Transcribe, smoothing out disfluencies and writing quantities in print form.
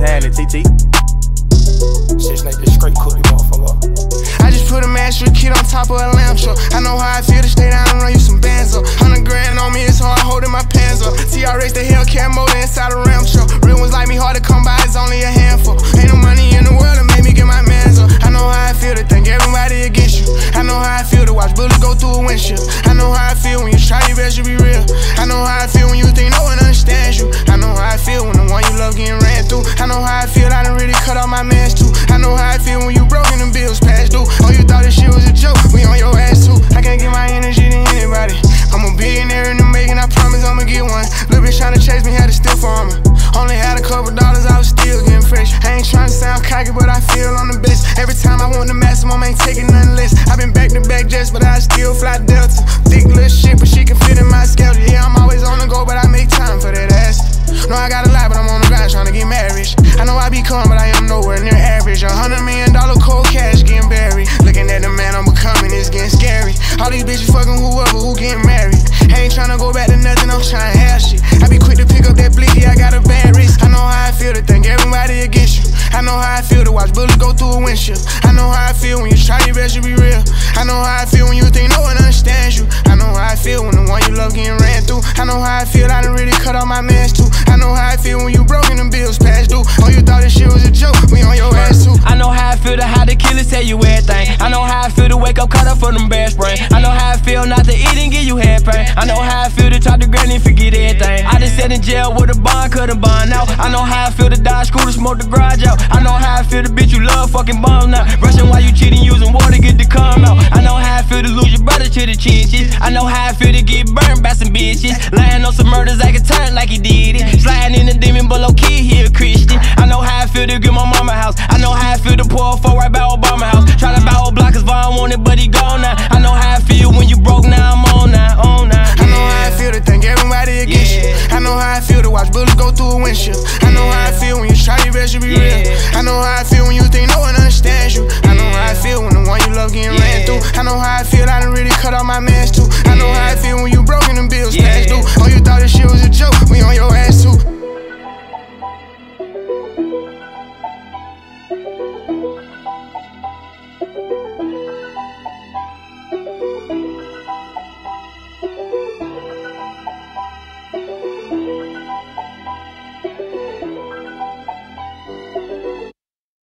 handling, TT. Shit, snake this straight cookie, motherfucker. I just put a master kid on top of a lamb truck. I know how I feel to stay down and run you some bands up. 100 grand on me, it's hard holding my pants up. TRX, the Hellcat motor inside a Ram truck. Real ones like me, hard to come by, it's only a handful. Ain't no money in the world to make me get my mans up. I know how I feel to think everybody against you. I know how I feel to watch bullets go through a windshield. I know how I feel when you try your best to be real. I know how I feel when you think no one understands you. I know how I feel when the one you love getting ran through. I know how I feel, I done really cut off my mans too. I know how I feel when you broke and them bills past due. Oh, you thought this shit was a joke, we on your ass too. I can't give my energy to anybody. I'm a billionaire in the making, I promise I'ma get one. Little bitch tryna chase me, had to steal for me. Only had a couple dollars, I was still getting fresh. I ain't tryna sound cocky, but I feel on the best. Every time I want the maximum, ain't taking nothing less. I been back to back jets, but I still fly Delta. Thick little shit, but she can fit in my schedule. Yeah, I'm always on the go, but I make time for that ass. No, I got a lot, but I'm on the grind tryna get married. I know I be calm, but I am nowhere near average. $100 million cold cash getting buried. Looking at the man I'm becoming, it's getting scary. All these bitches fucking whoever who getting married. I ain't tryna go back to nothing, I'm tryna have shit. I be quick to pick up that blicky, I got a bad wrist. I know how I feel to think everybody against you. I know how I feel to watch bullets go through a windshield. I know how I feel when you try your best to be real. I know how I feel when you think no one understands you. I know how I feel when the one you love getting ran through. I know how I feel, I done really cut off my mans too. I know how I feel when you broke and them bills past due. Oh, you thought this shit was a joke, we on your ass too. I know how I feel to how the killers tell you everything. I know how I feel to wake up caught up for them bad sprain. I know how I feel not to eat and give you head pain. I know how I feel to talk to granny and forget everything. I just sat in jail with a bond, couldn't bond out. I know how I feel to die school to smoke the garage out. I know how I feel the bitch you love fucking bomb now. Rushing while you cheating, using water get to come out. I know how I feel to lose your brother to the chinches. I know how I feel to get burned by some bitches. Lying on some murders, I can turn like he did it. Sliding in the demon, but low key he a Christian. I know how I feel to get my mama house. I know how I feel to pour a 4 right by Obama house. Try to buy old block cause Vaughn want it, but he gone now. I know how I feel when you broke, now I'm on now, on now. I know how I feel to think everybody against you. I know how I feel to watch bullets go through a windshield. I know how I feel when you try your best to be real. I know how I feel when you think no one understands you. I know how I feel when the one you love getting ran through. I know how I feel, I done really cut off my mans too. I know how I feel when you broke and them bills past due. Oh, you thought this shit was a joke, we on your ass.